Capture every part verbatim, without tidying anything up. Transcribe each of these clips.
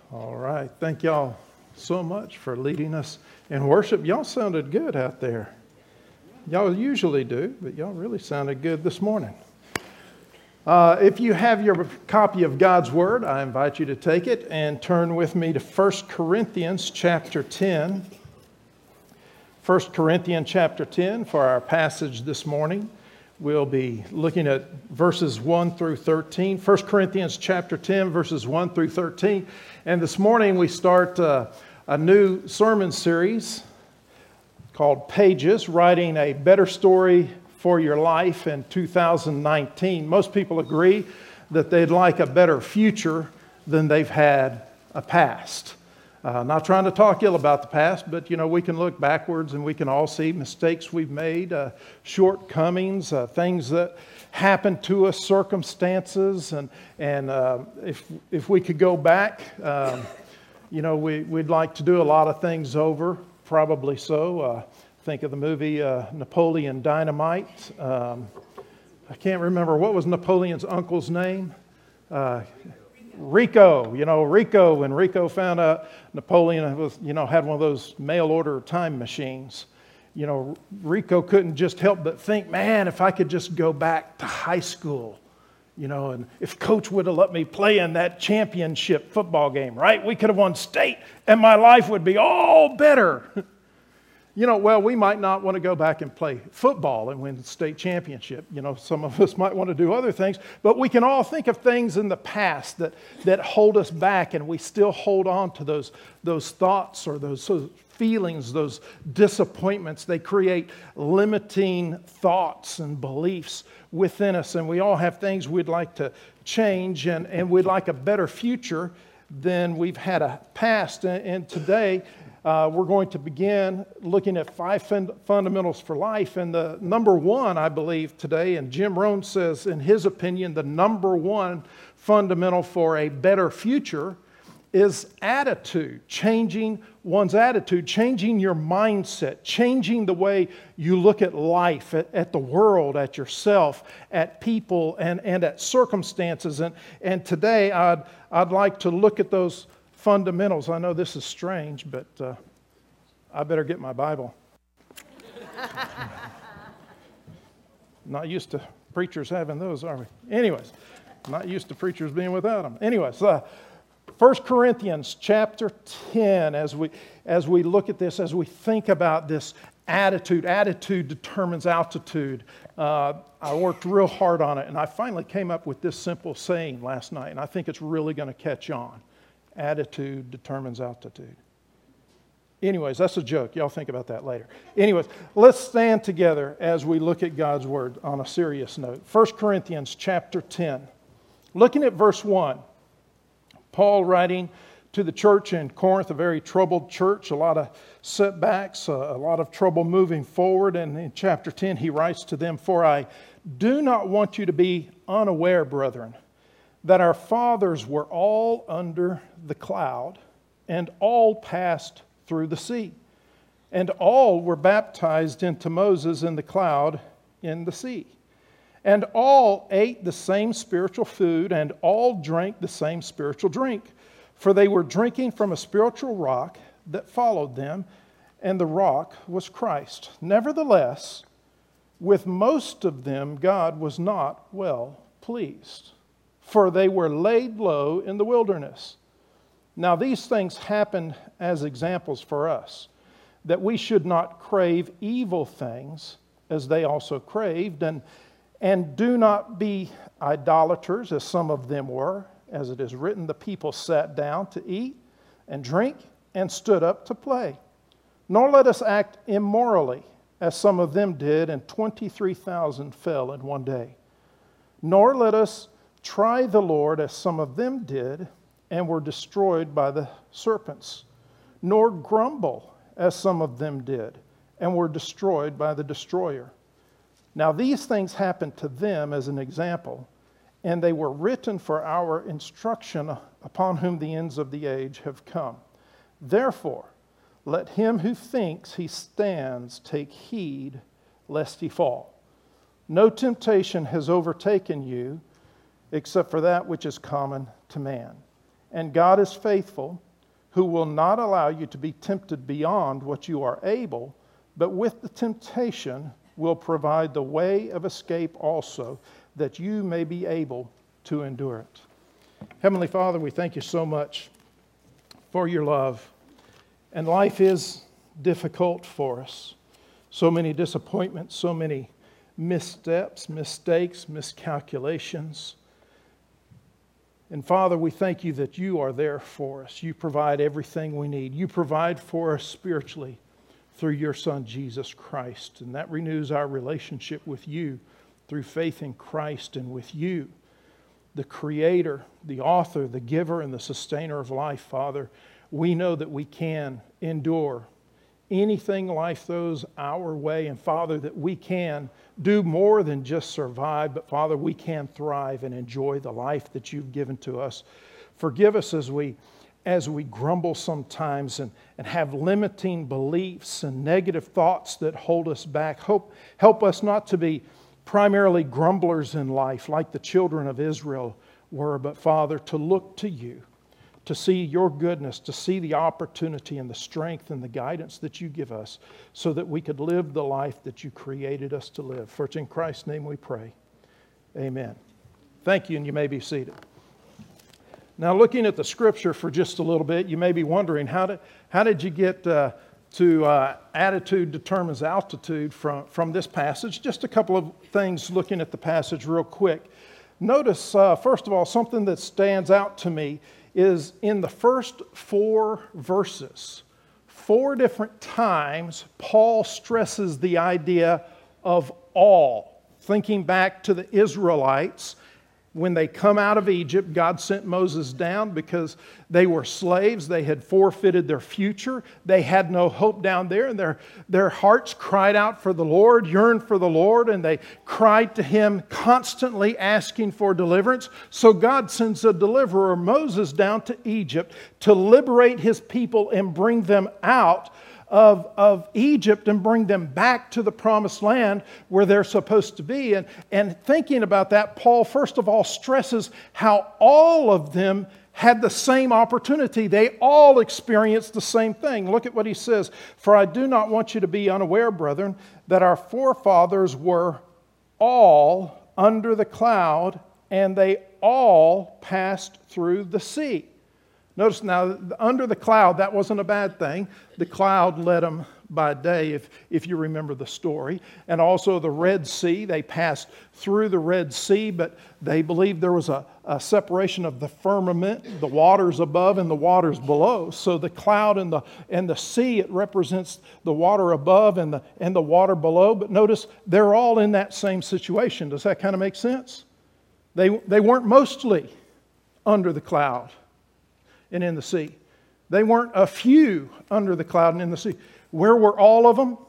All right. Thank y'all so much for leading us in worship. Y'all sounded good out there. Y'all usually do, but y'all really sounded good this morning. Uh, if you have your copy of God's Word, I invite you to take it and turn with me to First Corinthians chapter ten. First Corinthians chapter ten for our passage this morning. We'll be looking at verses one through thirteen. First Corinthians chapter ten, verses one through thirteen. And this morning we start uh, a new sermon series called Pages, Writing a Better Story for Your Life in two thousand nineteen. Most people agree that they'd like a better future than they've had a past. Uh, not trying to talk ill about the past, but, you know, we can look backwards and we can all see mistakes we've made, uh, shortcomings, uh, things that happened to us, circumstances. And, and uh, if, if we could go back, um, you know, we, we'd like to do a lot of things over, probably so. Uh, think of the movie uh, Napoleon Dynamite. Um, I can't remember, what was Napoleon's uncle's name? Uh, Rico, you know, Rico, when Rico found out Napoleon was, you know, had one of those mail order time machines, you know, Rico couldn't just help but think, man, if I could just go back to high school, you know, and if coach would have let me play in that championship football game, right? We could have won state and my life would be all better. You know, well, we might not want to go back and play football and win the state championship. You know, some of us might want to do other things, but we can all think of things in the past that, that hold us back, and we still hold on to those, those thoughts or those, those feelings, those disappointments. They create limiting thoughts and beliefs within us, and we all have things we'd like to change, and, and we'd like a better future than we've had a past. And, and today, Uh, we're going to begin looking at five fund- fundamentals for life. And the number one, I believe, today, and Jim Rohn says, in his opinion, the number one fundamental for a better future is attitude, changing one's attitude, changing your mindset, changing the way you look at life, at, at the world, at yourself, at people, and, and at circumstances. And, and today, I'd, I'd like to look at those fundamentals. I know this is strange, but uh, I better get my Bible. Not used to preachers having those, are we? Anyways, not used to preachers being without them. Anyways, uh, First Corinthians chapter ten, as we, as we look at this, as we think about this attitude, attitude determines altitude. Uh, I worked real hard on it, and I finally came up with this simple saying last night, and I think it's really going to catch on. Attitude determines altitude. Anyways, that's a joke. Y'all think about that later. Anyways, let's stand together as we look at God's Word on a serious note. First Corinthians chapter ten. Looking at verse one. Paul writing to the church in Corinth, a very troubled church, a lot of setbacks, a lot of trouble moving forward. And in chapter ten, he writes to them, "For I do not want you to be unaware, brethren, that our fathers were all under the cloud, and all passed through the sea, and all were baptized into Moses in the cloud in the sea. And all ate the same spiritual food, and all drank the same spiritual drink, for they were drinking from a spiritual rock that followed them, and the rock was Christ. Nevertheless, with most of them God was not well pleased, for they were laid low in the wilderness. Now these things happened as examples for us, that we should not crave evil things as they also craved, and, and do not be idolaters as some of them were. As it is written, the people sat down to eat and drink and stood up to play. Nor let us act immorally as some of them did, and twenty-three thousand fell in one day. Nor let us try the Lord as some of them did, and were destroyed by the serpents. Nor grumble as some of them did, and were destroyed by the destroyer. Now these things happened to them as an example, and they were written for our instruction, upon whom the ends of the age have come. Therefore, let him who thinks he stands take heed lest he fall. No temptation has overtaken you, except for that which is common to man. And God is faithful, who will not allow you to be tempted beyond what you are able, but with the temptation will provide the way of escape also, that you may be able to endure it. Heavenly Father, we thank you so much for your love. And life is difficult for us. So many disappointments, so many missteps, mistakes, miscalculations. And Father, we thank you that you are there for us. You provide everything we need. You provide for us spiritually through your Son, Jesus Christ. And that renews our relationship with you through faith in Christ and with you, the Creator, the author, the giver, and the sustainer of life, Father. We know that we can endure anything life throws our way. And Father, that we can do more than just survive, but Father, we can thrive and enjoy the life that you've given to us. Forgive us as we as we grumble sometimes and, and have limiting beliefs and negative thoughts that hold us back. Hope, help us not to be primarily grumblers in life like the children of Israel were, but Father, to look to you, to see your goodness, to see the opportunity and the strength and the guidance that you give us so that we could live the life that you created us to live. For it's in Christ's name we pray. Amen. Thank you, and you may be seated. Now, looking at the scripture for just a little bit, you may be wondering, how did, how did you get uh, to uh, attitude determines altitude from, from this passage? Just a couple of things looking at the passage real quick. Notice, uh, first of all, something that stands out to me is in the first four verses, four different times, Paul stresses the idea of all. Thinking back to the Israelites, when they come out of Egypt, God sent Moses down because they were slaves. They had forfeited their future. They had no hope down there. And their, their hearts cried out for the Lord, yearned for the Lord, and they cried to Him constantly asking for deliverance. So God sends a deliverer, Moses, down to Egypt to liberate His people and bring them out Of, of Egypt and bring them back to the promised land where they're supposed to be. And, and thinking about that, Paul first of all stresses how all of them had the same opportunity. They all experienced the same thing. Look at what he says. For I do not want you to be unaware, brethren, that our forefathers were all under the cloud, and they all passed through the sea. Notice now, under the cloud, that wasn't a bad thing. The cloud led them by day, if, if you remember the story. And also the Red Sea, they passed through the Red Sea, but they believed there was a, a separation of the firmament, the waters above and the waters below. So the cloud and the, and the sea, it represents the water above and the, and the water below. But notice, they're all in that same situation. Does that kind of make sense? They, they weren't mostly under the cloud and in the sea. They weren't a few under the cloud and in the sea. Where were all of them?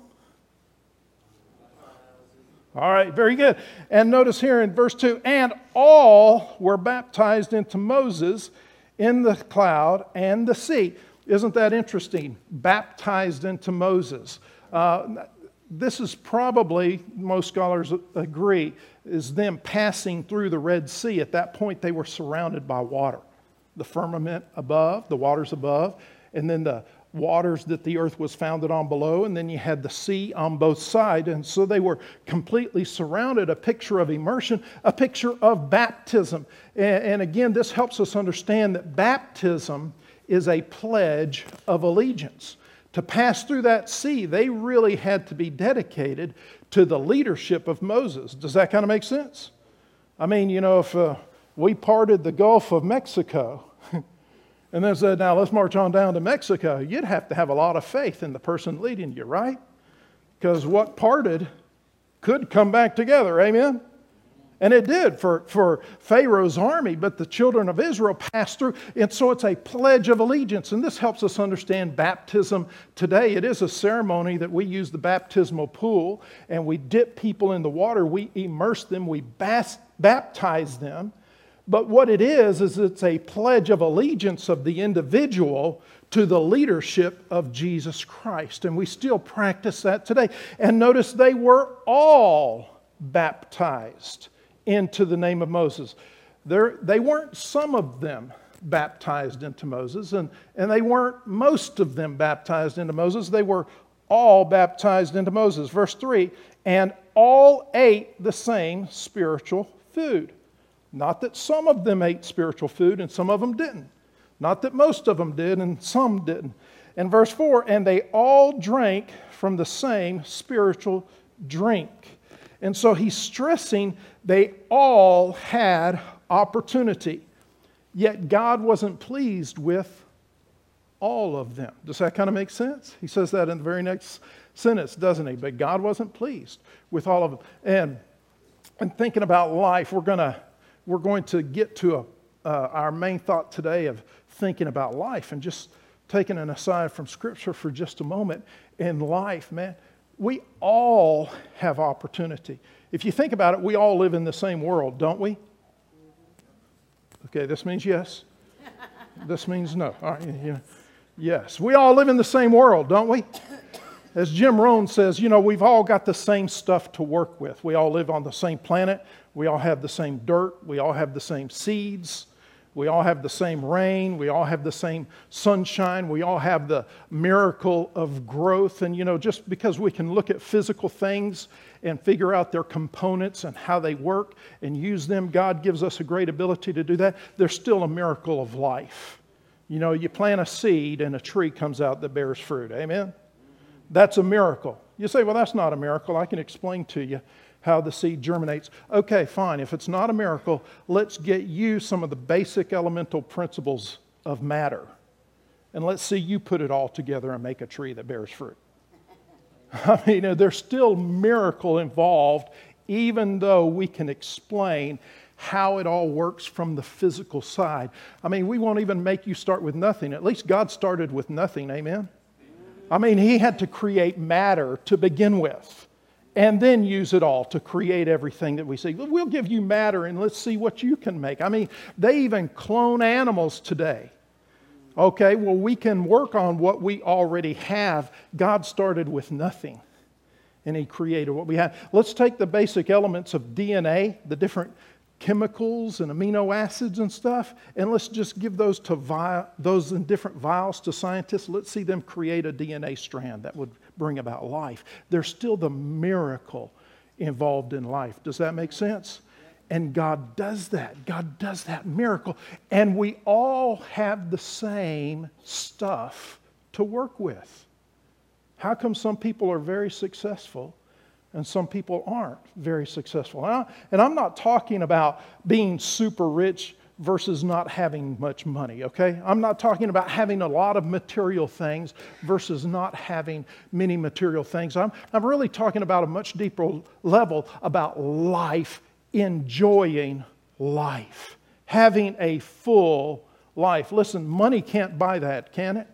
All right, very good. And notice here in verse two, and all were baptized into Moses in the cloud and the sea. Isn't that interesting? Baptized into Moses. Uh, this is probably, most scholars agree, is them passing through the Red Sea. At that point, they were surrounded by water. The firmament above, the waters above, and then the waters that the earth was founded on below, and then you had the sea on both sides. And so they were completely surrounded, a picture of immersion, a picture of baptism. And, and again, this helps us understand that baptism is a pledge of allegiance. To pass through that sea, they really had to be dedicated to the leadership of Moses. Does that kind of make sense? I mean, you know, if uh, we parted the Gulf of Mexico and then said, now let's march on down to Mexico, you'd have to have a lot of faith in the person leading you, right? Because what parted could come back together, amen? And it did for, for Pharaoh's army, but the children of Israel passed through. And so it's a pledge of allegiance. And this helps us understand baptism today. It is a ceremony that we use the baptismal pool, and we dip people in the water. We immerse them. We bas- baptize them. But what it is, is it's a pledge of allegiance of the individual to the leadership of Jesus Christ. And we still practice that today. And notice they were all baptized into the name of Moses. There, they weren't some of them baptized into Moses. And, and they weren't most of them baptized into Moses. They were all baptized into Moses. Verse three, and all ate the same spiritual food. Not that some of them ate spiritual food and some of them didn't. Not that most of them did and some didn't. And verse four, and they all drank from the same spiritual drink. And so he's stressing they all had opportunity. Yet God wasn't pleased with all of them. Does that kind of make sense? He says that in the very next sentence, doesn't he? But God wasn't pleased with all of them. And, and thinking about life, we're gonna we're going to get to a, uh, our main thought today of thinking about life, and just taking an aside from Scripture for just a moment. In life, man, we all have opportunity. If you think about it, we all live in the same world, don't we? Okay, this means yes. This means no. All right, yeah. Yes, we all live in the same world, don't we? As Jim Rohn says, you know, we've all got the same stuff to work with. We all live on the same planet. We all have the same dirt. We all have the same seeds. We all have the same rain. We all have the same sunshine. We all have the miracle of growth. And, you know, just because we can look at physical things and figure out their components and how they work and use them, God gives us a great ability to do that. There's still a miracle of life. You know, you plant a seed and a tree comes out that bears fruit. Amen? That's a miracle. You say, well, that's not a miracle. I can explain to you how the seed germinates. Okay, fine. If it's not a miracle, let's get you some of the basic elemental principles of matter. And let's see you put it all together and make a tree that bears fruit. I mean, there's still miracle involved, even though we can explain how it all works from the physical side. I mean, we won't even make you start with nothing. At least God started with nothing, amen? I mean, He had to create matter to begin with, and then use it all to create everything that we see. We'll give you matter and let's see what you can make. I mean, they even clone animals today. Okay, well, we can work on what we already have. God started with nothing, and He created what we have. Let's take the basic elements of D N A, the different chemicals and amino acids and stuff, and let's just give those to vi- those in different vials to scientists. Let's see them create a D N A strand that would bring about life. There's still the miracle involved in life. Does that make sense? And God does that. God does that miracle. And we all have the same stuff to work with. How come some people are very successful and some people aren't very successful? And I'm not talking about being super rich versus not having much money, okay? I'm not talking about having a lot of material things versus not having many material things. I'm, I'm really talking about a much deeper level about life, enjoying life, having a full life. Listen, money can't buy that, can it?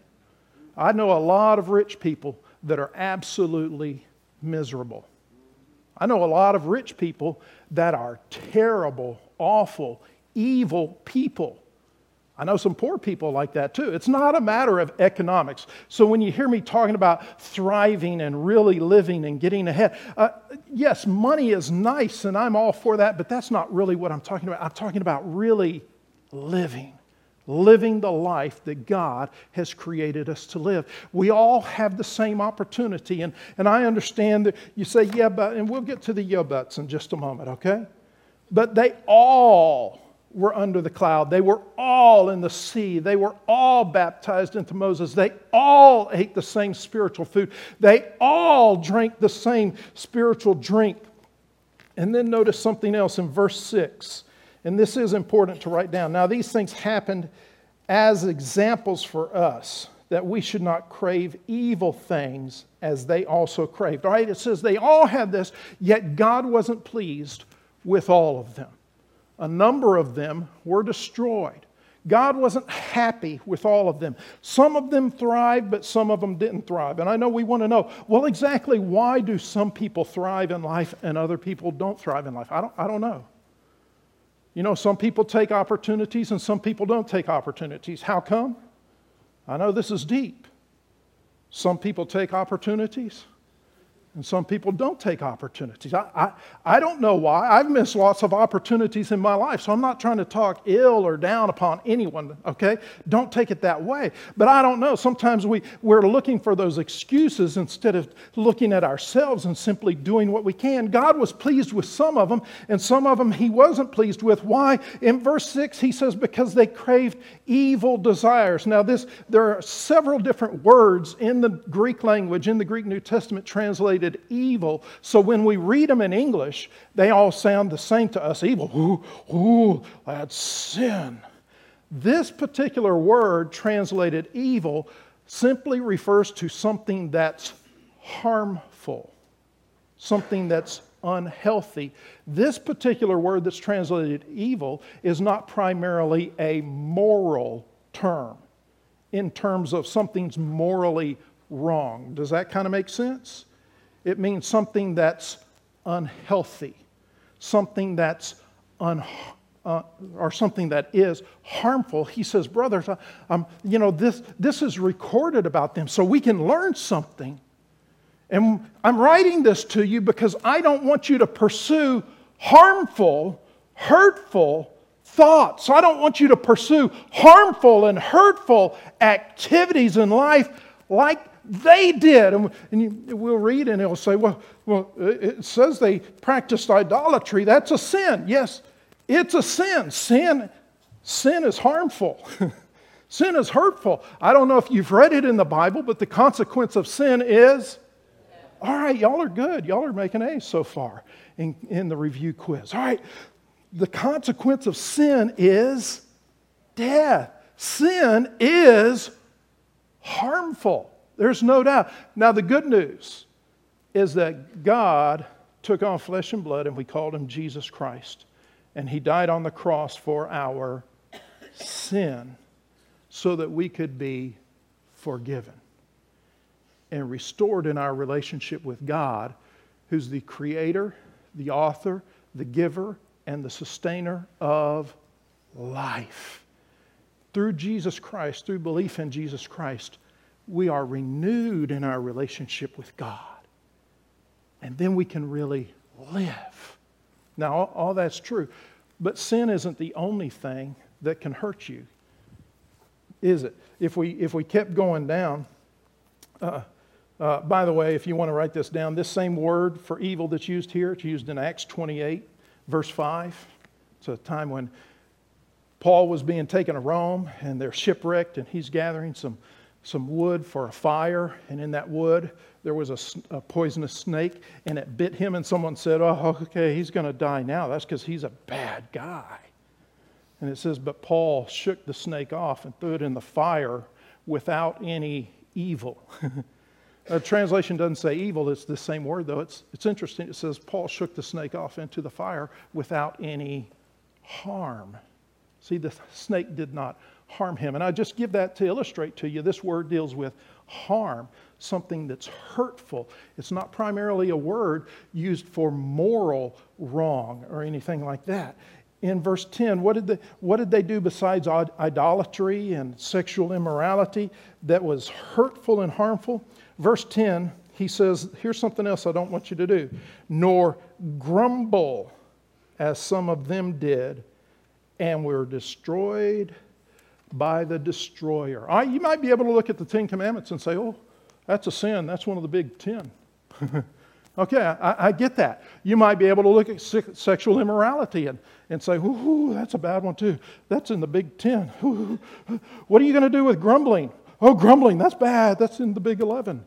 I know a lot of rich people that are absolutely miserable. I know a lot of rich people that are terrible, awful, evil people. I know some poor people like that too. It's not a matter of economics. So when you hear me talking about thriving and really living and getting ahead, uh, yes, money is nice and I'm all for that, but that's not really what I'm talking about. I'm talking about really living. Living the life that God has created us to live. We all have the same opportunity. And, and I understand that you say, yeah, but, and we'll get to the yeah buts in just a moment, okay? But they all were under the cloud. They were all in the sea. They were all baptized into Moses. They all ate the same spiritual food. They all drank the same spiritual drink. And then notice something else in verse six. And this is important to write down. Now, these things happened as examples for us, that we should not crave evil things as they also craved. All right, it says they all had this, yet God wasn't pleased with all of them. A number of them were destroyed. God wasn't happy with all of them. Some of them thrived, but some of them didn't thrive. And I know we want to know, well, exactly why do some people thrive in life and other people don't thrive in life? I don't, I don't know. You know, some people take opportunities and some people don't take opportunities. How come? I know this is deep. Some people take opportunities And some people don't take opportunities. I, I, I don't know why. I've missed lots of opportunities in my life, so I'm not trying to talk ill or down upon anyone, okay? Don't take it that way. But I don't know. Sometimes we, we're looking for those excuses instead of looking at ourselves and simply doing what we can. God was pleased with some of them, and some of them He wasn't pleased with. Why? In verse six, He says, because they craved evil desires. Now, this there are several different words in the Greek language, in the Greek New Testament, translated evil. So when we read them in English, they all sound the same to us. Evil. Ooh, ooh, that's sin. This particular word, translated evil, simply refers to something that's harmful, something that's unhealthy. This particular word that's translated evil is not primarily a moral term in terms of something's morally wrong. Does that kind of make sense? It means something that's unhealthy, something that's un, uh, or something that is harmful. He says, brothers, I, um, you know, this, this is recorded about them so we can learn something. And I'm writing this to you because I don't want you to pursue harmful, hurtful thoughts. I don't want you to pursue harmful and hurtful activities in life like they did. And, and you, we'll read and it'll say, well, well, it says they practiced idolatry. That's a sin. Yes, it's a sin. Sin, sin is harmful. Sin is hurtful. I don't know if you've read it in the Bible, but the consequence of sin is, all right, y'all are good. Y'all are making A's so far in, in the review quiz. All right, the consequence of sin is death. Sin is harmful. There's no doubt. Now, the good news is that God took on flesh and blood, and we called Him Jesus Christ. And He died on the cross for our sin so that we could be forgiven and restored in our relationship with God, who's the creator, the author, the giver, and the sustainer of life. Through Jesus Christ, through belief in Jesus Christ, we are renewed in our relationship with God. And then we can really live. Now, all, all that's true. But sin isn't the only thing that can hurt you, is it? If we, if we kept going down, uh, uh, by the way, if you want to write this down, this same word for evil that's used here, it's used in Acts twenty-eight, verse five. It's a time when Paul was being taken to Rome, and they're shipwrecked, and he's gathering some some wood for a fire, and in that wood there was a, a poisonous snake, and it bit him, and someone said, oh, okay, he's going to die now. That's because he's a bad guy. And it says, but Paul shook the snake off and threw it in the fire without any evil. The translation doesn't say evil, it's the same word, though. It's, it's interesting. It says Paul shook the snake off into the fire without any harm. See, the snake did not harm him. And I just give that to illustrate to you. This word deals with harm, something that's hurtful. It's not primarily a word used for moral wrong or anything like that. In verse ten, what did they, what did they do besides idolatry and sexual immorality that was hurtful and harmful? Verse ten, he says, here's something else I don't want you to do. Nor grumble as some of them did, and were destroyed by the destroyer. All right, you might be able to look at the Ten Commandments and say, oh, that's a sin. That's one of the big ten. Okay, I, I get that. You might be able to look at sexual immorality and, and say, ooh, that's a bad one too. That's in the big ten. Ooh, what are you going to do with grumbling? Oh, grumbling, that's bad. That's in the big eleven.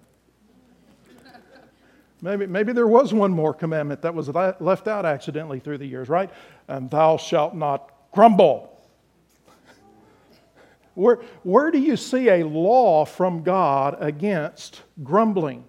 Maybe, maybe there was one more commandment that was left out accidentally through the years, right? And thou shalt not grumble. Where, where do you see a law from God against grumbling?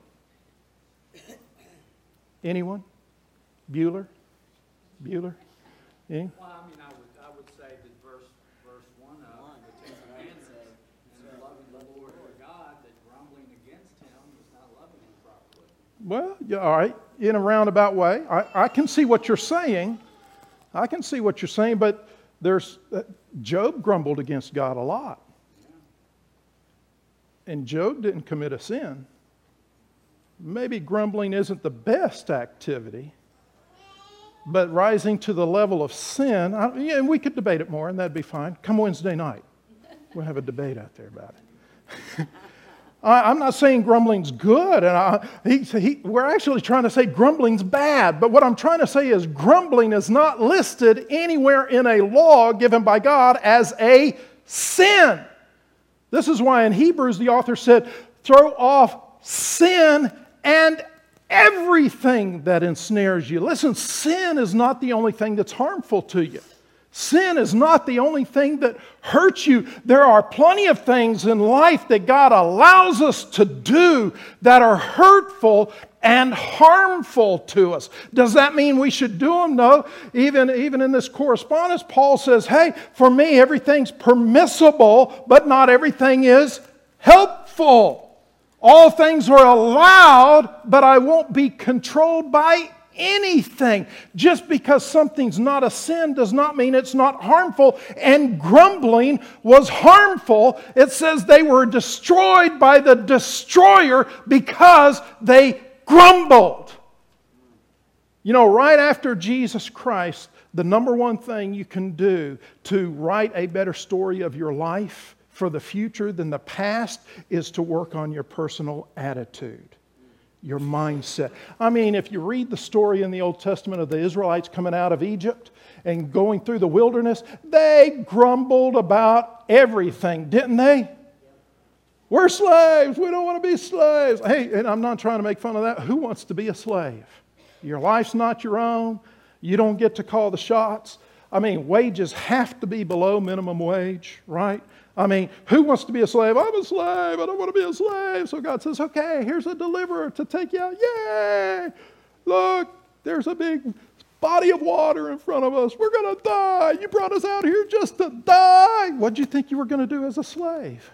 Anyone? Bueller? Bueller? Any? Well, I mean, I would, I would say that verse, verse one of the Ten Commandments and loving the Lord your God, that grumbling against Him is not loving Him properly. Well, yeah, all right, in a roundabout way. I, I can see what you're saying. I can see what you're saying, but there's uh, Job grumbled against God a lot. And Job didn't commit a sin. maybe grumbling isn't the best activity, but rising to the level of sin, I, yeah, and we could debate it more, and that'd be fine. Come Wednesday night. We'll have a debate out there about it. I, I'm not saying grumbling's good, and I, he, he, we're actually trying to say grumbling's bad, but what I'm trying to say is grumbling is not listed anywhere in a law given by God as a sin. This is why in Hebrews the author said, throw off sin and everything that ensnares you. Listen, sin is not the only thing that's harmful to you. Sin is not the only thing that hurts you. There are plenty of things in life that God allows us to do that are hurtful and harmful to us. Does that mean we should do them? No. Even, even in this correspondence, Paul says, hey, for me, everything's permissible, but not everything is helpful. All things are allowed, but I won't be controlled by anything. Just because something's not a sin does not mean it's not harmful. And grumbling was harmful. It says they were destroyed by the destroyer because they grumbled. You know, right after Jesus Christ, the number one thing you can do to write a better story of your life for the future than the past is to work on your personal attitude, your mindset. I mean, if you read the story in the Old Testament of the Israelites coming out of Egypt and going through the wilderness, they grumbled about everything, didn't they? We're slaves. We don't want to be slaves. Hey, and I'm not trying to make fun of that. Who wants to be a slave? Your life's not your own. You don't get to call the shots. I mean, wages have to be below minimum wage, right? I mean, who wants to be a slave? I'm a slave. I don't want to be a slave. So God says, okay, here's a deliverer to take you out. Yay! Look, there's a big body of water in front of us. We're going to die. You brought us out here just to die. What did you think you were going to do as a slave?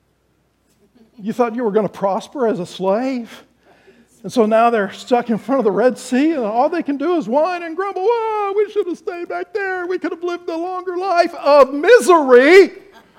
You thought you were going to prosper as a slave? And so now they're stuck in front of the Red Sea, and all they can do is whine and grumble. Whoa, we should have stayed back there. We could have lived a longer life of misery.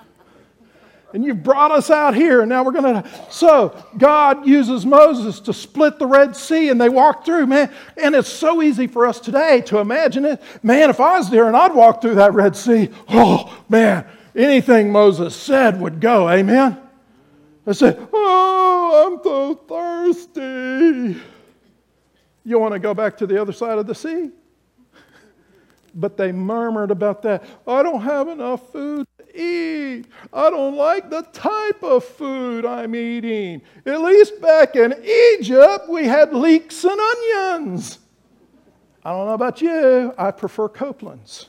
And you've brought us out here, and now we're going to... So God uses Moses to split the Red Sea, and they walk through, man. And it's so easy for us today to imagine it. Man, if I was there and I'd walk through that Red Sea, oh, man, anything Moses said would go, amen? I said, oh, I'm so thirsty. You want to go back to the other side of the sea? But they murmured about that. I don't have enough food to eat. I don't like the type of food I'm eating. At least back in Egypt, we had leeks and onions. I don't know about you. I prefer Copeland's.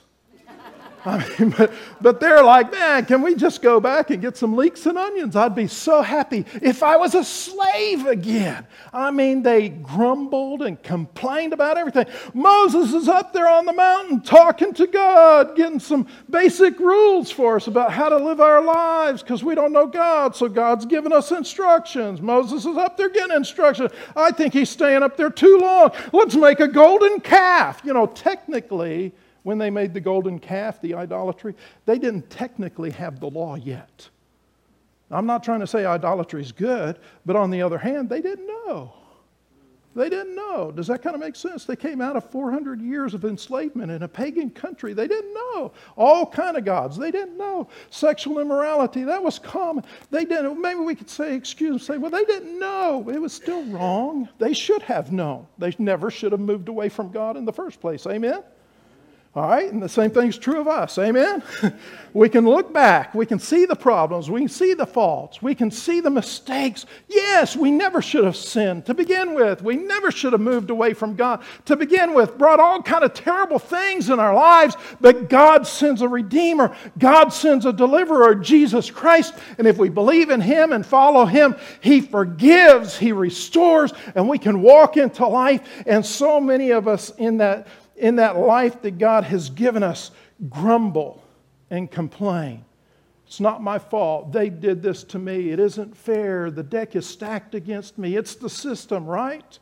I mean, but, but they're like, man, can we just go back and get some leeks and onions? I'd be so happy if I was a slave again. I mean, they grumbled and complained about everything. Moses is up there on the mountain talking to God, getting some basic rules for us about how to live our lives because we don't know God, so God's giving us instructions. Moses is up there getting instructions. I think he's staying up there too long. Let's make a golden calf. You know, technically, when they made the golden calf, the idolatry, they didn't technically have the law yet. I'm not trying to say idolatry is good, but on the other hand, they didn't know. They didn't know. Does that kind of make sense? They came out of four hundred years of enslavement in a pagan country. They didn't know. All kind of gods. They didn't know. Sexual immorality, that was common. They didn't. Maybe we could say, excuse me, say, well, they didn't know. It was still wrong. They should have known. They never should have moved away from God in the first place. Amen? All right, and the same thing's true of us, amen? We can look back, we can see the problems, we can see the faults, we can see the mistakes. Yes, we never should have sinned to begin with. We never should have moved away from God to begin with, brought all kind of terrible things in our lives, but God sends a Redeemer, God sends a Deliverer, Jesus Christ, and if we believe in Him and follow Him, He forgives, He restores, and we can walk into life, and so many of us in that in that life that God has given us, grumble and complain. It's not my fault. They did this to me. It isn't fair. The deck is stacked against me. It's the system, right?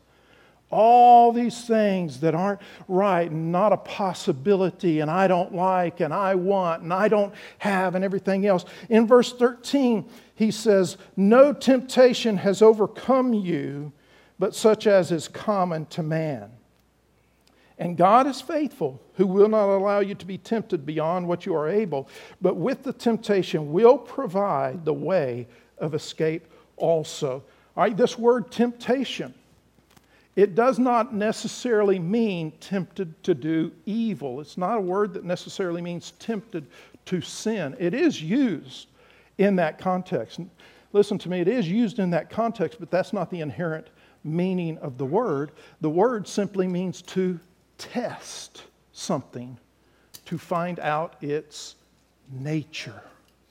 All these things that aren't right and not a possibility and I don't like and I want and I don't have and everything else. In verse thirteen, he says, no temptation has overcome you but such as is common to man. And God is faithful, who will not allow you to be tempted beyond what you are able, but with the temptation will provide the way of escape also. All right, this word temptation, it does not necessarily mean tempted to do evil. It's not a word that necessarily means tempted to sin. It is used in that context. Listen to me, it is used in that context, but that's not the inherent meaning of the word. The word simply means to test something, to find out its nature.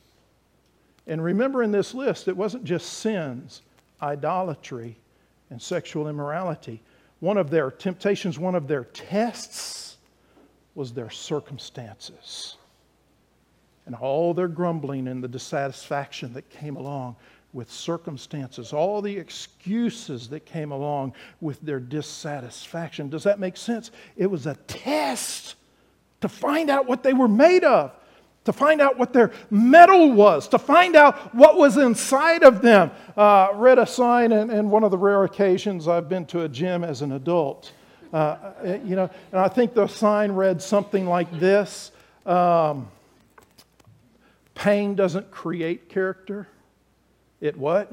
And remember, in this list, it wasn't just sins, idolatry, and sexual immorality. One of their temptations, one of their tests was their circumstances. And all their grumbling and the dissatisfaction that came along with circumstances, all the excuses that came along with their dissatisfaction. Does that make sense? It was a test to find out what they were made of, to find out what their metal was, to find out what was inside of them. Uh, read a sign in, in one of the rare occasions I've been to a gym as an adult. Uh, you know, and I think the sign read something like this. Um, Pain doesn't create character. It what?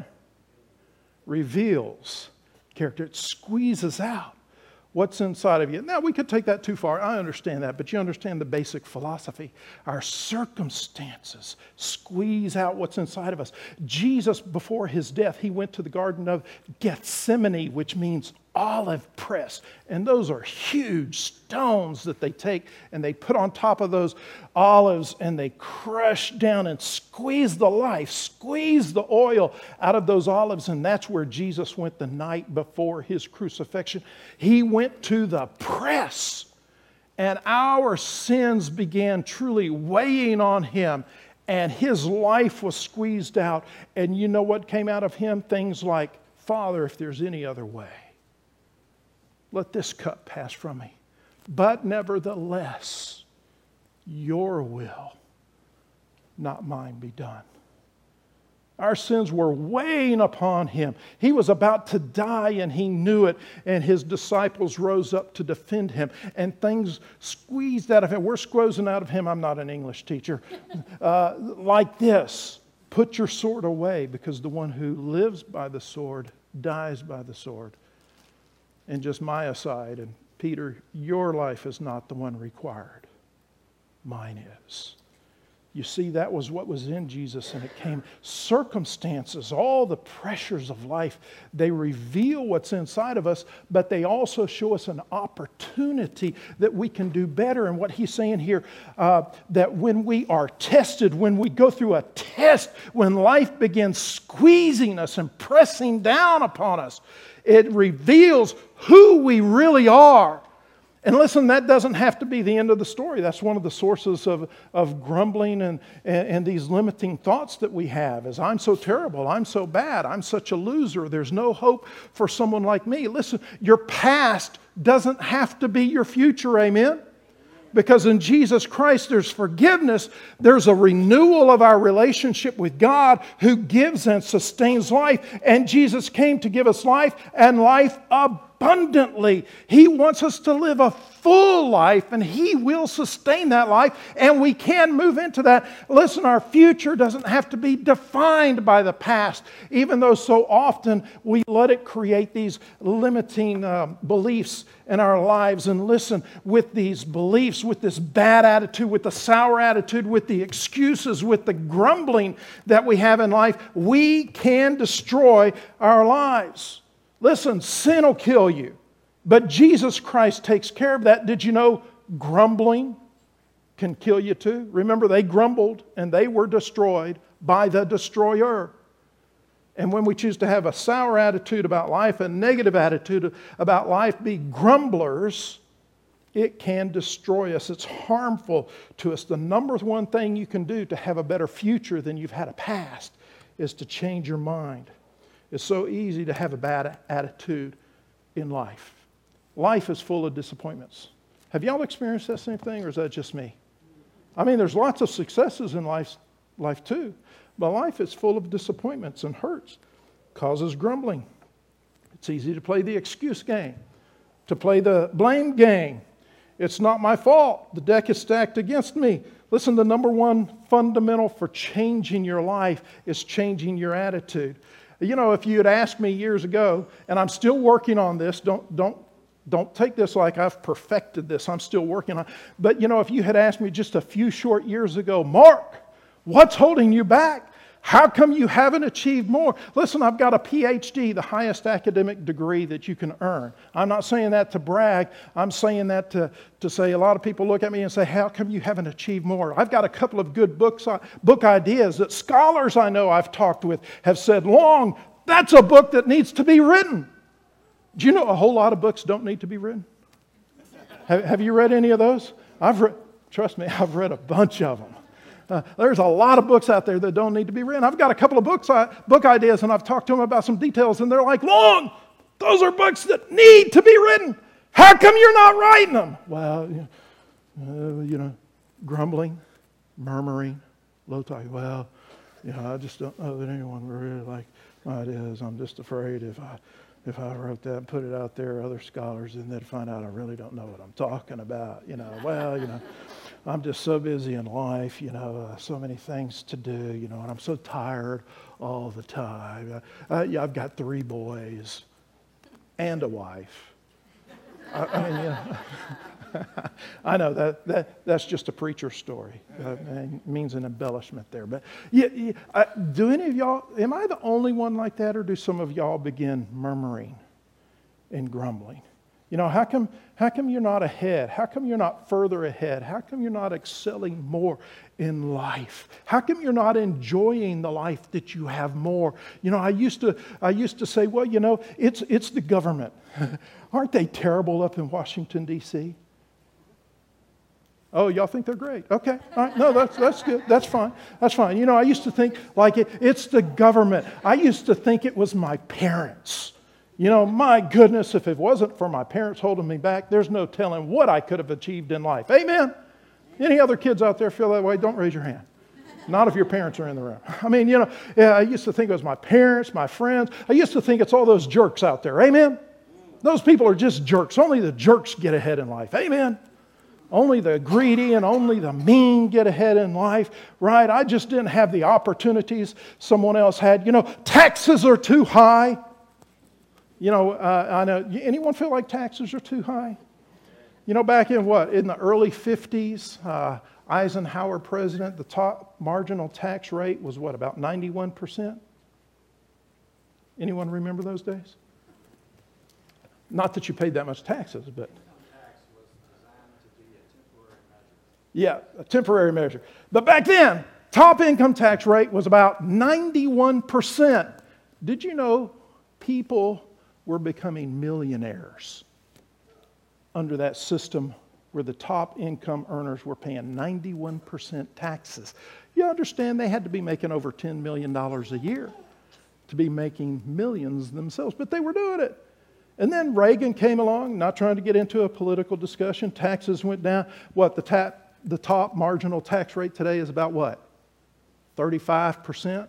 Reveals character. It squeezes out what's inside of you. Now, we could take that too far. I understand that, but you understand the basic philosophy. Our circumstances squeeze out what's inside of us. Jesus, before his death, he went to the Garden of Gethsemane, which means olive press. And those are huge stones that they take and they put on top of those olives and they crush down and squeeze the life, squeeze the oil out of those olives. And that's where Jesus went the night before his crucifixion. He went to the press, and our sins began truly weighing on him, and his life was squeezed out. And you know what came out of him? Things like, Father, if there's any other way, let this cup pass from me. But nevertheless, your will, not mine, be done. Our sins were weighing upon him. He was about to die and he knew it. And his disciples rose up to defend him. And things squeezed out of him. We're squeezing out of him. I'm not an English teacher. Uh, like this. Put your sword away, because the one who lives by the sword dies by the sword. And just my aside, and Peter, your life is not the one required. Mine is. You see, that was what was in Jesus, and it came. Circumstances, all the pressures of life, they reveal what's inside of us, but they also show us an opportunity that we can do better. And what he's saying here, uh, that when we are tested, when we go through a test, when life begins squeezing us and pressing down upon us, it reveals who we really are. And listen, that doesn't have to be the end of the story. That's one of the sources of, of grumbling and, and, and these limiting thoughts that we have is, I'm so terrible, I'm so bad, I'm such a loser, there's no hope for someone like me. Listen, your past doesn't have to be your future, amen? Because in Jesus Christ there's forgiveness, there's a renewal of our relationship with God who gives and sustains life. And Jesus came to give us life and life abundantly. He wants us to live a full life, and He will sustain that life, and we can move into that. Listen, our future doesn't have to be defined by the past, even though so often we let it create these limiting uh, beliefs in our lives. And listen, with these beliefs, with this bad attitude, with the sour attitude, with the excuses, with the grumbling that we have in life, we can destroy our lives. Listen, sin will kill you, but Jesus Christ takes care of that. Did you know grumbling can kill you too? Remember, they grumbled and they were destroyed by the destroyer. And when we choose to have a sour attitude about life, a negative attitude about life, be grumblers, it can destroy us. It's harmful to us. The number one thing you can do to have a better future than you've had a past is to change your mind. It's so easy to have a bad attitude in life. Life is full of disappointments. Have y'all experienced that same thing, or is that just me? I mean, there's lots of successes in life, life too, but life is full of disappointments and hurts, causes grumbling. It's easy to play the excuse game, to play the blame game. It's not my fault. The deck is stacked against me. Listen, the number one fundamental for changing your life is changing your attitude. You know, if you had asked me years ago, and I'm still working on this, don't, don't, don't take this like I've perfected this. I'm still working on it. But, you know, if you had asked me just a few short years ago, Mark, what's holding you back? How come you haven't achieved more? Listen, I've got a P H D, the highest academic degree that you can earn. I'm not saying that to brag. I'm saying that to, to say a lot of people look at me and say, how come you haven't achieved more? I've got a couple of good books, book ideas that scholars I know I've talked with have said, Long, that's a book that needs to be written. Do you know a whole lot of books don't need to be written? Have, have you read any of those? I've read, trust me, I've read a bunch of them. Uh, there's a lot of books out there that don't need to be written. I've got a couple of books, uh, book ideas, and I've talked to them about some details, and they're like, Long, those are books that need to be written. How come you're not writing them? Well, you know, uh, you know grumbling, murmuring, low tide. Well, you know, I just don't know that anyone would really like my ideas. I'm just afraid if I if I wrote that and put it out there, other scholars, and they'd find out I really don't know what I'm talking about. You know, well, you know. I'm just so busy in life, you know, uh, so many things to do, you know, and I'm so tired all the time. Uh, uh, yeah, I've got three boys and a wife. I, I mean, you know, I know that, that that's just a preacher story. Uh, it means an embellishment there. But yeah, yeah, uh, do any of y'all, am I the only one like that, or do some of y'all begin murmuring and grumbling? You know, how come, how come you're not ahead? How come you're not further ahead? How come you're not excelling more in life? How come you're not enjoying the life that you have more? You know, I used to, I used to say, well, you know, it's, it's the government. Aren't they terrible up in Washington, D C? Oh, y'all think they're great? Okay, all right. No, that's, that's good. That's fine. That's fine. You know, I used to think like it, it's the government. I used to think it was my parents. You know, my goodness, if it wasn't for my parents holding me back, there's no telling what I could have achieved in life. Amen? Any other kids out there feel that way? Don't raise your hand. Not if your parents are in the room. I mean, you know, yeah, I used to think it was my parents, my friends. I used to think it's all those jerks out there. Amen? Those people are just jerks. Only the jerks get ahead in life. Amen? Only the greedy and only the mean get ahead in life, right? I just didn't have the opportunities someone else had. You know, taxes are too high. You know, uh, I know, anyone feel like taxes are too high? You know, back in what, in the early fifties, uh, Eisenhower president, the top marginal tax rate was what, about ninety-one percent? Anyone remember those days? Not that you paid that much taxes, but... Tax was designed to be a temporary measure. Yeah, a temporary measure. But back then, top income tax rate was about ninety-one percent. Did you know people were becoming millionaires under that system where the top income earners were paying ninety-one percent taxes? You understand they had to be making over ten million dollars a year to be making millions themselves, but they were doing it. And then Reagan came along, not trying to get into a political discussion. Taxes went down. What, the, ta- the top marginal tax rate today is about what? thirty-five percent?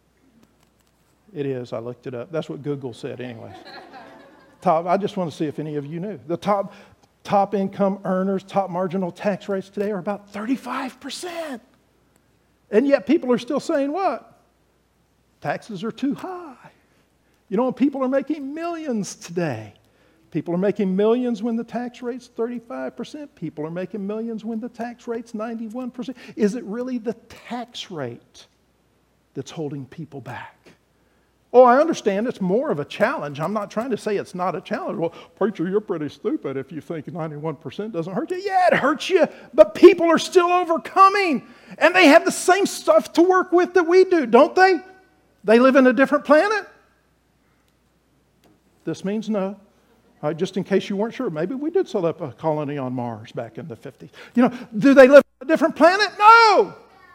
It is. I looked it up. That's what Google said anyways. Top, I just want to see if any of you knew. The top, top income earners, top marginal tax rates today are about thirty-five percent. And yet people are still saying what? Taxes are too high. You know, people are making millions today. People are making millions when the tax rate's thirty-five percent. People are making millions when the tax rate's ninety-one percent. Is it really the tax rate that's holding people back? Oh, I understand it's more of a challenge. I'm not trying to say it's not a challenge. Well, preacher, you're pretty stupid if you think ninety-one percent doesn't hurt you. Yeah, it hurts you, but people are still overcoming. And they have the same stuff to work with that we do, don't they? They live in a different planet. This means no. Uh, just in case you weren't sure, maybe we did set up a colony on Mars back in the fifties. You know, do they live on a different planet? No!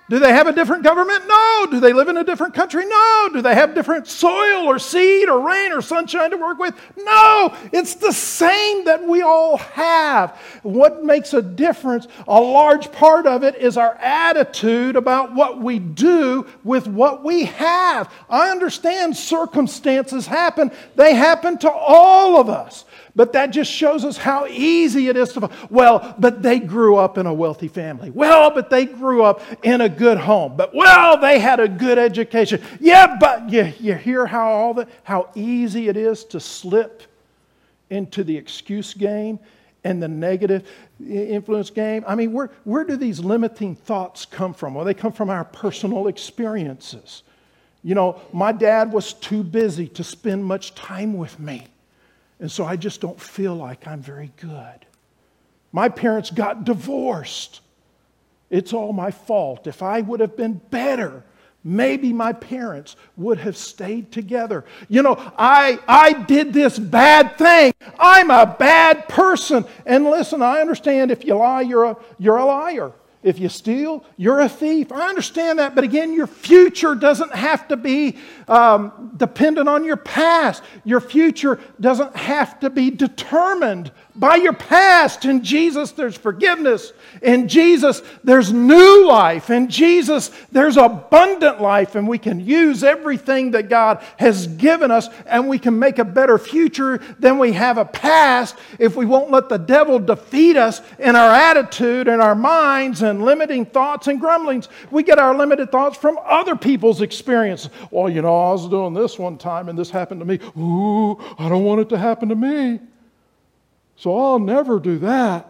Do they have a different government? No. Do they live in a different country? No. Do they have different soil or seed or rain or sunshine to work with? No. It's the same that we all have. What makes a difference, a large part of it, is our attitude about what we do with what we have. I understand circumstances happen. They happen to all of us. But that just shows us how easy it is to, well, but they grew up in a wealthy family. Well, but they grew up in a good home. But, well, they had a good education. Yeah, but you, you hear how all the, how easy it is to slip into the excuse game and the negative influence game. I mean, where, where do these limiting thoughts come from? Well, they come from our personal experiences. You know, my dad was too busy to spend much time with me. And so I just don't feel like I'm very good. My parents got divorced. It's all my fault. If I would have been better, maybe my parents would have stayed together. You know, I, I did this bad thing. I'm a bad person. And listen, I understand if you lie, you're a, you're a liar. If you steal, you're a thief. I understand that. But again, your future doesn't have to be um, dependent on your past. Your future doesn't have to be determined by your past. In Jesus, there's forgiveness. In Jesus, there's new life. In Jesus, there's abundant life. And we can use everything that God has given us, and we can make a better future than we have a past if we won't let the devil defeat us in our attitude and our minds and limiting thoughts and grumblings. We get our limited thoughts from other people's experiences. Well, you know, I was doing this one time and this happened to me. Ooh, I don't want it to happen to me. So I'll never do that.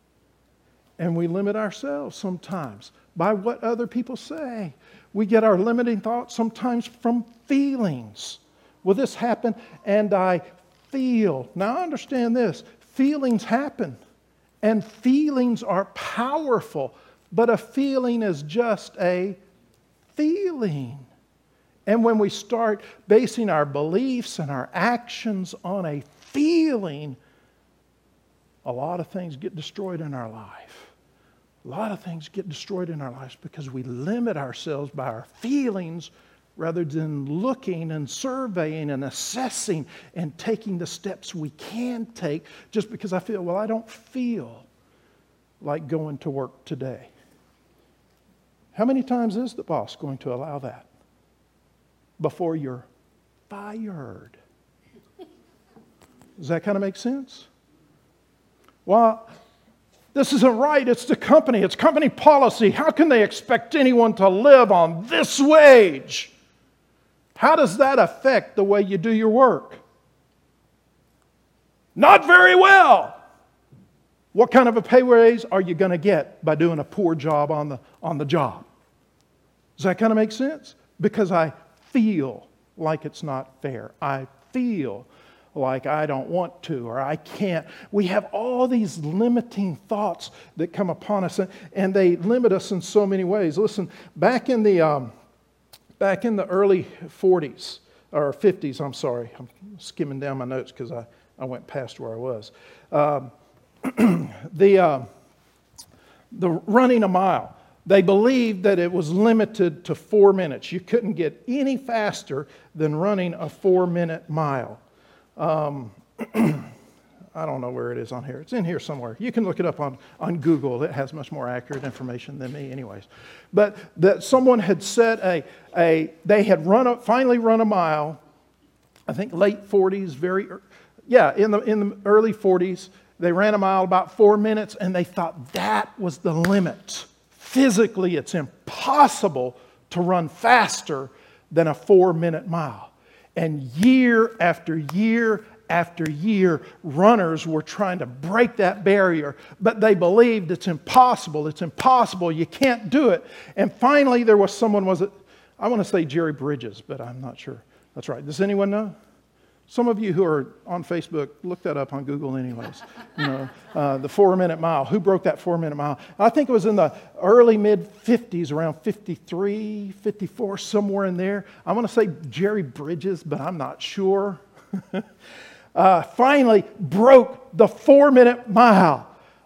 And we limit ourselves sometimes by what other people say. We get our limiting thoughts sometimes from feelings. Well, this happened and I feel. Now understand this. Feelings happen. And feelings are powerful. But a feeling is just a feeling. And when we start basing our beliefs and our actions on a feeling, a lot of things get destroyed in our life. A lot of things get destroyed in our lives because we limit ourselves by our feelings rather than looking and surveying and assessing and taking the steps we can take just because I feel, well, I don't feel like going to work today. How many times is the boss going to allow that before you're fired? Does that kind of make sense? Well, this isn't right. It's the company. It's company policy. How can they expect anyone to live on this wage? How does that affect the way you do your work? Not very well. What kind of a pay raise are you going to get by doing a poor job on the, on the job? Does that kind of make sense? Because I feel like it's not fair. I feel like I don't want to or I can't. We have all these limiting thoughts that come upon us, and they limit us in so many ways. Listen, back in the um, back in the early forties or fifties, I'm sorry, I'm skimming down my notes because I, I went past where I was. Um, the uh, the running a mile. They believed that it was limited to four minutes. You couldn't get any faster than running a four-minute mile. Um, I don't know where it is on here. It's in here somewhere. You can look it up on, on Google. It has much more accurate information than me anyways. But that someone had set a, a they had run a, finally run a mile, I think late forties, very, yeah, in the, in the early forties. They ran a mile about four minutes, and they thought that was the limit. Physically, it's impossible to run faster than a four-minute mile. And year after year after year, runners were trying to break that barrier, but they believed it's impossible. It's impossible. You can't do it. And finally, there was someone, was it, I want to say Jerry Bridges, but I'm not sure. That's right. Does anyone know? Some of you who are on Facebook, look that up on Google anyways. You know, uh, the four-minute mile. Who broke that four-minute mile? I think it was in the early mid-fifties, around fifty-three, fifty-four, somewhere in there. I want to say Jerry Bridges, but I'm not sure. uh, finally broke the four-minute mile.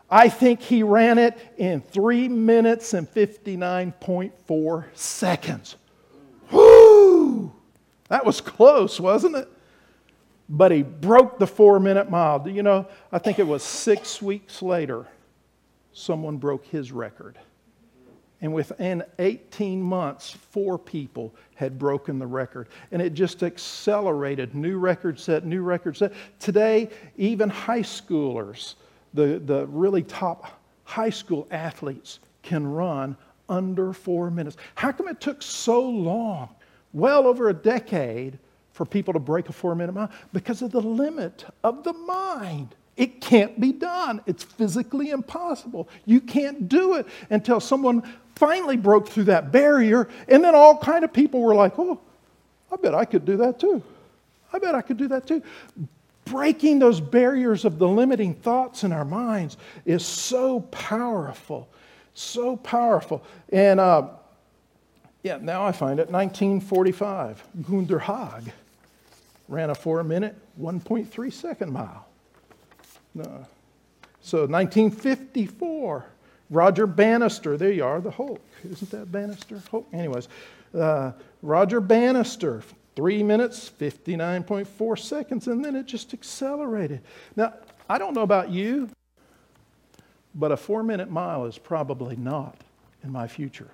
I think he ran it in three minutes and fifty-nine point four seconds. Woo! That was close, wasn't it? But he broke the four-minute mile. Do you know, I think it was six weeks later, someone broke his record. And within eighteen months, four people had broken the record. And it just accelerated. New record set, new record set. Today, even high schoolers, the, the really top high school athletes, can run under four minutes. How come it took so long, well over a decade, for people to break a four-minute mile? Because of the limit of the mind. It can't be done. It's physically impossible. You can't do it until someone finally broke through that barrier, and then all kind of people were like, oh, I bet I could do that too. I bet I could do that too. Breaking those barriers of the limiting thoughts in our minds is so powerful, so powerful. And uh, yeah, now I find it, nineteen forty-five, Gunder Haag ran a four-minute, one point three second mile. No. So nineteen fifty-four, Roger Bannister, there you are, the Hulk. Isn't that Bannister? Hulk? Anyways, uh, Roger Bannister, three minutes, fifty-nine point four seconds, and then it just accelerated. Now, I don't know about you, but a four-minute mile is probably not in my future.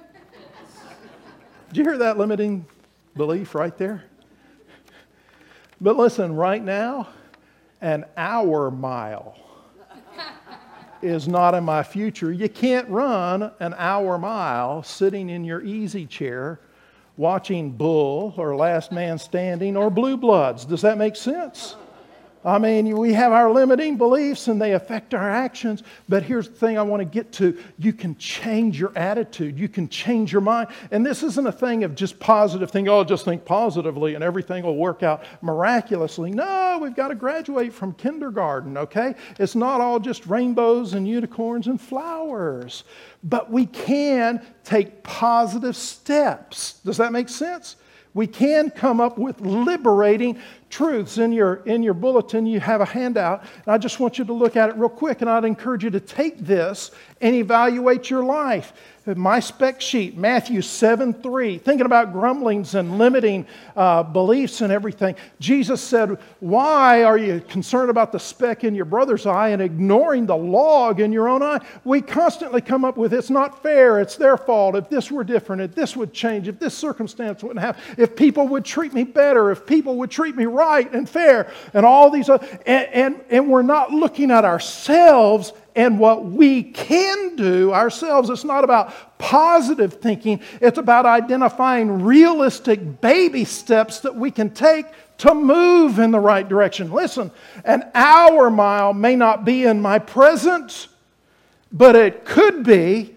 Did you hear that limiting belief right there? But listen, right now, an hour mile is not in my future. You can't run an hour mile sitting in your easy chair watching Bull or Last Man Standing or Blue Bloods. Does that make sense? I mean, we have our limiting beliefs and they affect our actions. But here's the thing I want to get to. You can change your attitude. You can change your mind. And this isn't a thing of just positive thing. Oh, just think positively and everything will work out miraculously. No, we've got to graduate from kindergarten, okay? It's not all just rainbows and unicorns and flowers. But we can take positive steps. Does that make sense? We can come up with liberating truths. In your, in your bulletin, you have a handout, and I just want you to look at it real quick, and I'd encourage you to take this and evaluate your life. My spec sheet, Matthew seven three, thinking about grumblings and limiting uh, beliefs and everything. Jesus said, why are you concerned about the speck in your brother's eye and ignoring the log in your own eye? We constantly come up with, it's not fair, it's their fault, if this were different, if this would change, if this circumstance wouldn't happen, if people would treat me better, if people would treat me right and fair, and all these other, and, and, and we're not looking at ourselves and what we can do ourselves. It's not about positive thinking. It's about identifying realistic baby steps that we can take to move in the right direction. Listen, an hour mile may not be in my present, but it could be.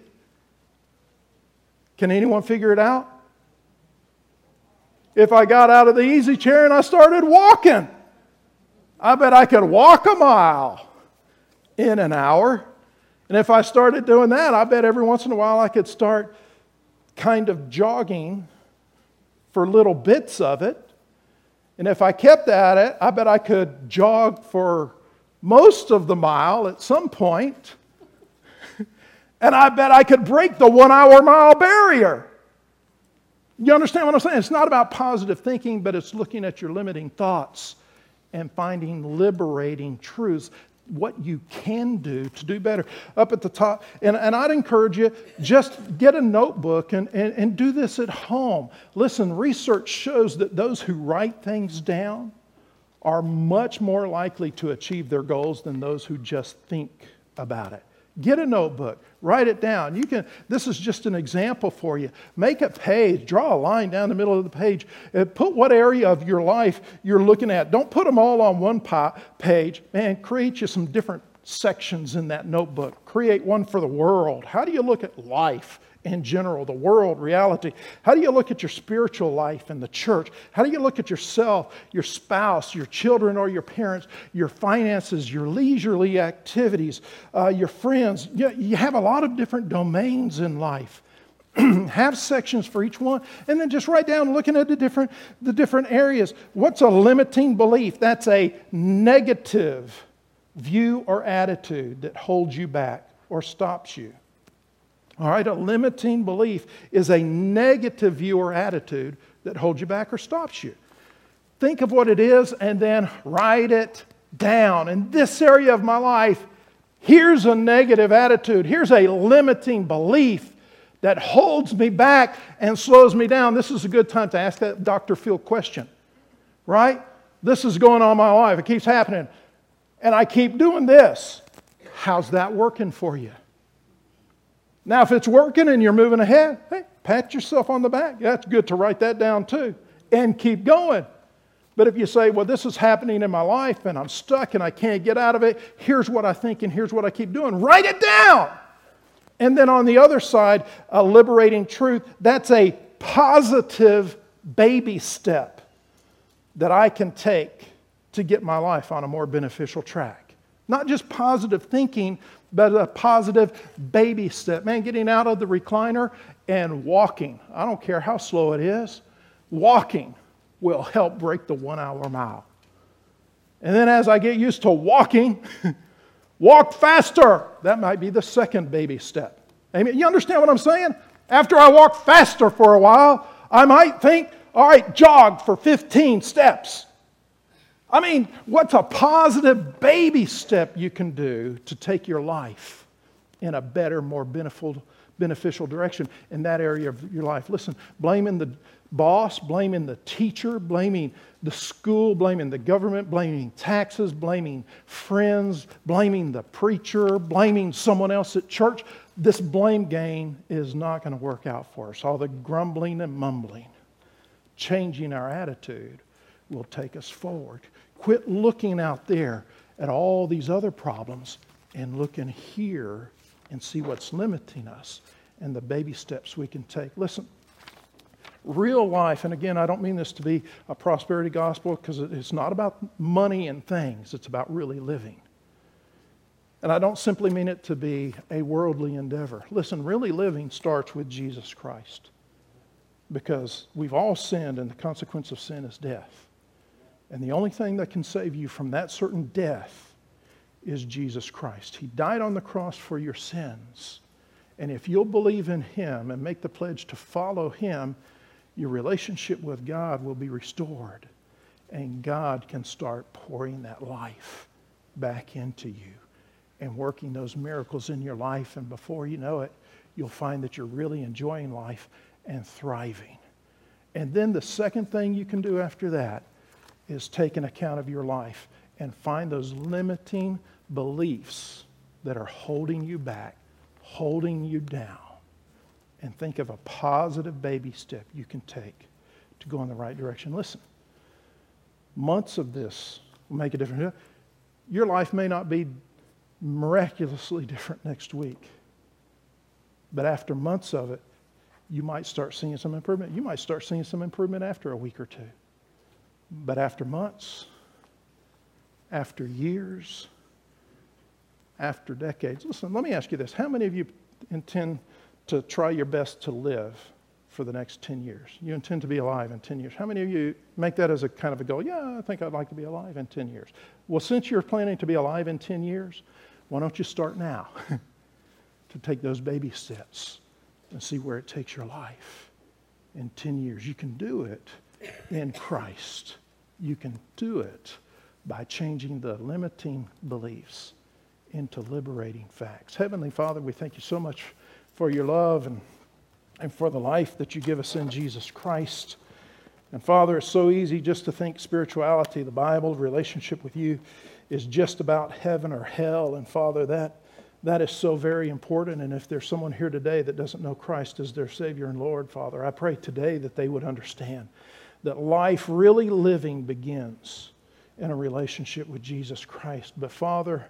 Can anyone figure it out? If I got out of the easy chair and I started walking, I bet I could walk a mile in an hour. And if I started doing that, I bet every once in a while I could start kind of jogging for little bits of it. And if I kept at it, I bet I could jog for most of the mile at some point. And I bet I could break the one hour mile barrier. You understand what I'm saying? It's not about positive thinking, but it's looking at your limiting thoughts and finding liberating truths, what you can do to do better. Up at the top, and, and I'd encourage you, just get a notebook and, and, and do this at home. Listen, research shows that those who write things down are much more likely to achieve their goals than those who just think about it. Get a notebook, write it down. You can. This is just an example for you. Make a page, draw a line down the middle of the page. And put what area of your life you're looking at. Don't put them all on one page. Man, create you some different sections in that notebook. Create one for the world. How do you look at life in general, the world, reality? How do you look at your spiritual life in the church? How do you look at yourself, your spouse, your children or your parents, your finances, your leisurely activities, uh, your friends? You, you have a lot of different domains in life. Have sections for each one, and then just write down looking at the different, the different areas. What's a limiting belief? That's a negative view or attitude that holds you back or stops you. All right, a limiting belief is a negative view or attitude that holds you back or stops you. Think of what it is and then write it down. In this area of my life, here's a negative attitude. Here's a limiting belief that holds me back and slows me down. This is a good time to ask that Doctor Phil question, right? This is going on in my life. It keeps happening. And I keep doing this. How's that working for you? Now, if it's working and you're moving ahead, hey, pat yourself on the back. That's good to write that down too. And keep going. But if you say, well, this is happening in my life and I'm stuck and I can't get out of it, here's what I think and here's what I keep doing. Write it down. And then on the other side, a liberating truth, that's a positive baby step that I can take to get my life on a more beneficial track. Not just positive thinking, but a positive baby step. Man, getting out of the recliner and walking. I don't care how slow it is. Walking will help break the one hour mile. And then as I get used to walking, walk faster. That might be the second baby step. Amen. You understand what I'm saying? After I walk faster for a while, I might think, all right, jog for fifteen steps. I mean, what's a positive baby step you can do to take your life in a better, more beneficial, beneficial direction in that area of your life? Listen, blaming the boss, blaming the teacher, blaming the school, blaming the government, blaming taxes, blaming friends, blaming the preacher, blaming someone else at church. This blame game is not going to work out for us. All the grumbling and mumbling, changing our attitude will take us forward. Quit looking out there at all these other problems and look in here and see what's limiting us and the baby steps we can take. Listen, real life, and again, I don't mean this to be a prosperity gospel because it's not about money and things. It's about really living. And I don't simply mean it to be a worldly endeavor. Listen, really living starts with Jesus Christ because we've all sinned and the consequence of sin is death. And the only thing that can save you from that certain death is Jesus Christ. He died on the cross for your sins. And if you'll believe in Him and make the pledge to follow Him, your relationship with God will be restored. And God can start pouring that life back into you and working those miracles in your life. And before you know it, you'll find that you're really enjoying life and thriving. And then the second thing you can do after that is take an account of your life and find those limiting beliefs that are holding you back, holding you down, and think of a positive baby step you can take to go in the right direction. Listen, months of this will make a difference. Your life may not be miraculously different next week, but after months of it, you might start seeing some improvement. You might start seeing some improvement after a week or two. But after months, after years, after decades, listen, let me ask you this. How many of you intend to try your best to live for the next ten years? You intend to be alive in ten years. How many of you make that as a kind of a goal? Yeah, I think I'd like to be alive in ten years. Well, since you're planning to be alive in ten years, why don't you start now to take those baby steps and see where it takes your life in ten years. You can do it in Christ. You can do it by changing the limiting beliefs into liberating facts. Heavenly Father, we thank you so much for your love and, and for the life that you give us in Jesus Christ. And Father, it's so easy just to think spirituality, the Bible, relationship with you is just about heaven or hell. And Father, that that is so very important. And if there's someone here today that doesn't know Christ as their Savior and Lord, Father, I pray today that they would understand that life really living begins in a relationship with Jesus Christ. But Father,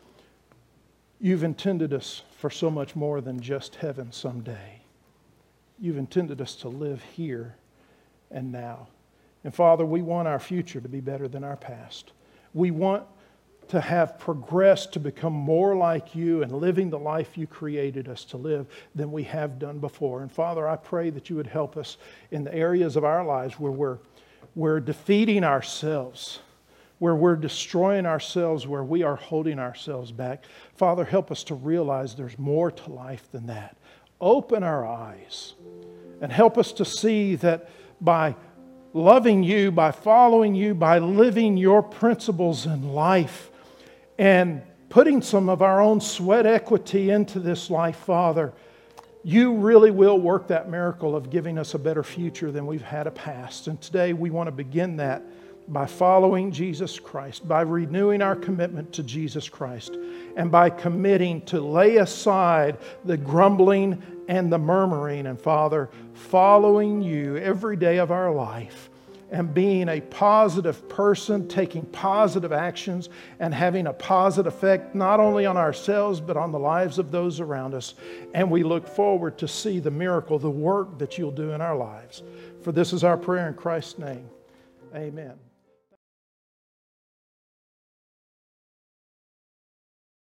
you've intended us for so much more than just heaven someday. You've intended us to live here and now. And Father, we want our future to be better than our past. We want to have progressed to become more like you and living the life you created us to live than we have done before. And Father, I pray that you would help us in the areas of our lives where we're, we're defeating ourselves, where we're destroying ourselves, where we are holding ourselves back. Father, help us to realize there's more to life than that. Open our eyes and help us to see that by loving you, by following you, by living your principles in life and putting some of our own sweat equity into this life, Father, you really will work that miracle of giving us a better future than we've had a past. And today we want to begin that by following Jesus Christ, by renewing our commitment to Jesus Christ, and by committing to lay aside the grumbling and the murmuring, and Father, following you every day of our life and being a positive person, taking positive actions and having a positive effect not only on ourselves but on the lives of those around us. And we look forward to see the miracle, the work that you'll do in our lives. For this is our prayer in Christ's name. Amen.